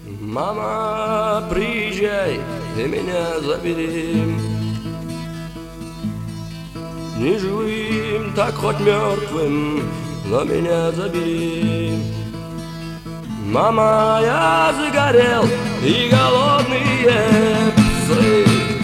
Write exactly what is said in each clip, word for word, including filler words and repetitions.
Мама, приезжай, ты меня забери. Не живым, так хоть мертвым, но меня забери. Мама, я загорел, и голодные псы,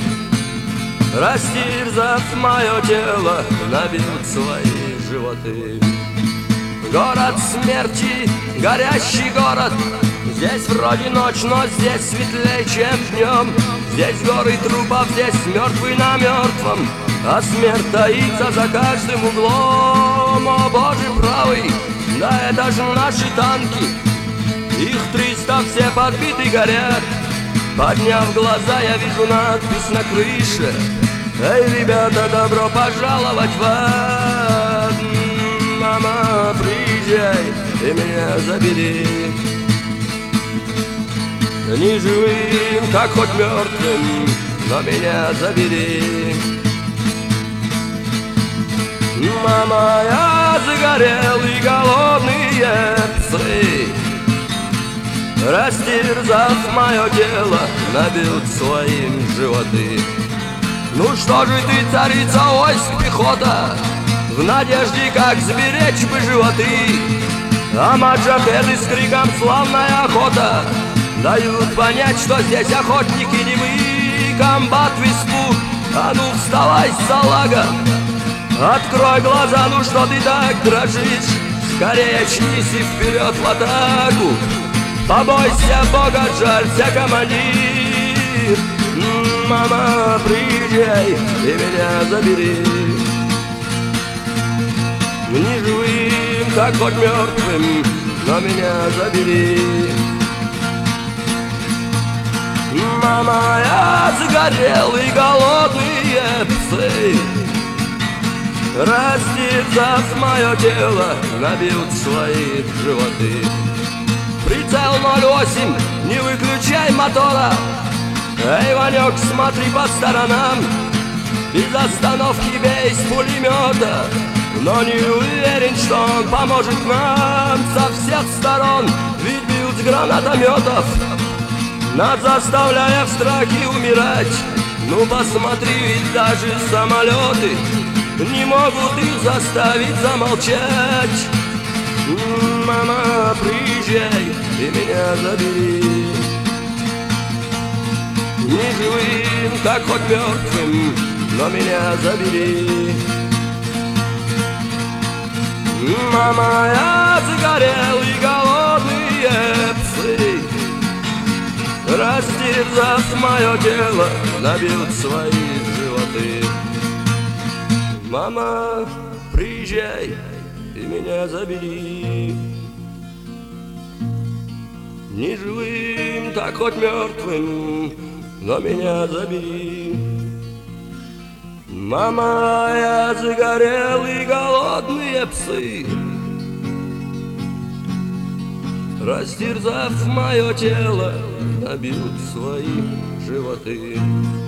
растерзав мое тело, набьют свои животы. Город смерти, горящий город. Здесь вроде ночь, но здесь светлее, чем днем. Здесь горы трупов, здесь мертвый на мертвом, а смерть таится за каждым углом. О боже правый, да это же наши танки. Их триста, все подбиты, горят. Подняв глаза, я вижу надпись на крыше: эй, ребята, добро пожаловать в ад. Мама, приезжай, ты меня забери. Не живым, как хоть мертвым, но меня забери. Мама, я загорел, и голодные псы, растерзав мое тело, набьют своим животы. Ну что же ты, царица войск, пехота, в надежде, как сберечь бы животы? А маджахеды с криком «Славная охота» дают понять, что здесь охотники не мы. Комбат в испуг, а ну вставай, салага, открой глаза, ну что ты так дрожишь? Скорее очнись и вперед в атаку. Побойся Бога, жалься, командир. Мама, приезжай, и меня забери. Не живым, как хоть мертвым, но меня забери. Мама, я загорел, и голодные псы, растерзав мое тело, набьют свои животы. Прицел ноль восемь, не выключай мотора. Эй, Ванек, смотри по сторонам. Без остановки бей с пулемета, но не уверен, что он поможет нам. Со всех сторон ведь бьют с гранатометов, нас заставляя в страхе умирать. Ну посмотри, ведь даже самолеты не могут их заставить замолчать. Мама, приезжай, и меня забери. Не живым, как хоть мертвым, но меня забери. Мама, я загорел, и голодные псы, растерзав мое тело, набьют свои животы. Мама, приезжай, и меня забери. Не живым, так хоть мертвым, но меня забери. Мама, я загорел, и голодные псы, растерзав мое тело, набьют свои животы.